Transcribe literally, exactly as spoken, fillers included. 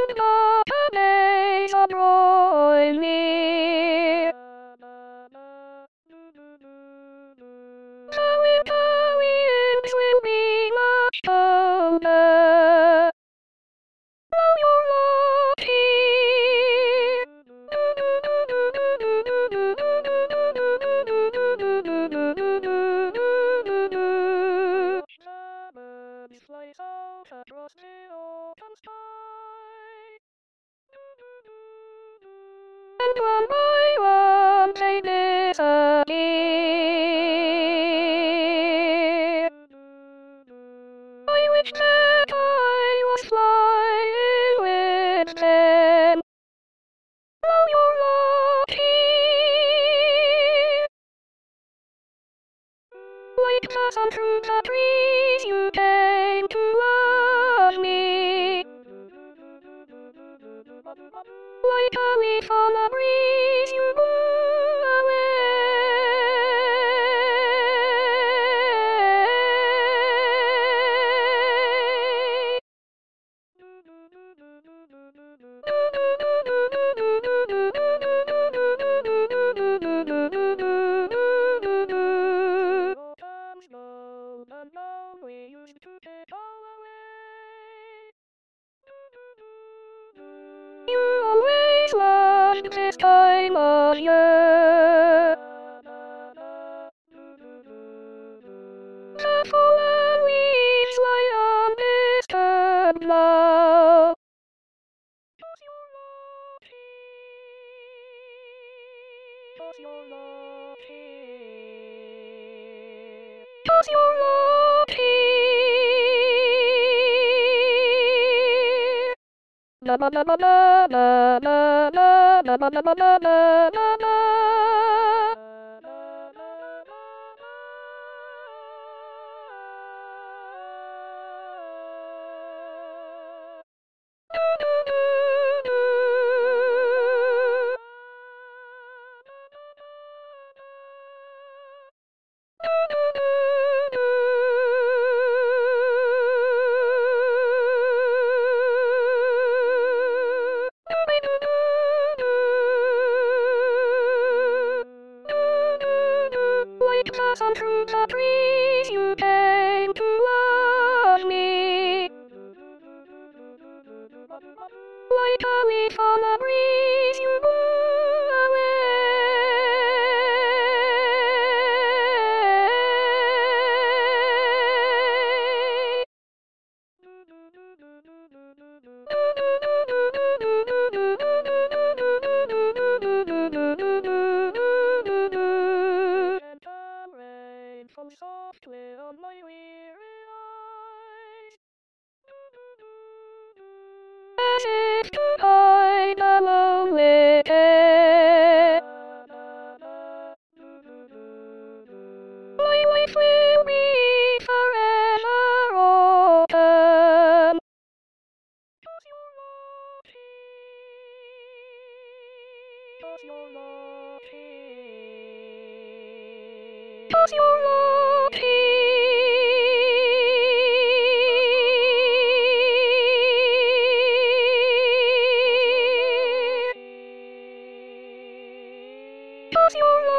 not a days are drawing near. The winter winds will be much colder. Blow your love here. The birds fly south across the open sky. And one by one they disappear. I wish that I was flying with them. Blow your love here. Like the sun through the trees, you came to love me. Like a leaf on a breeze, you blew away. Autumn's low and long we used to take all away. You always loved this time of year. The fallen leaves lie undisturbed now. Does your love here? Does your love here? Does your love here? Na na na na na na na na na na na na na na na. Like the sun through the trees, you came to love me. Like a leaf on a breeze, you blew away. And the rain falls softly on my weary eyes, as if to hide a lonely care. My life will be forever autumn. Does your love here? Does your love here? Does your love here? Does your love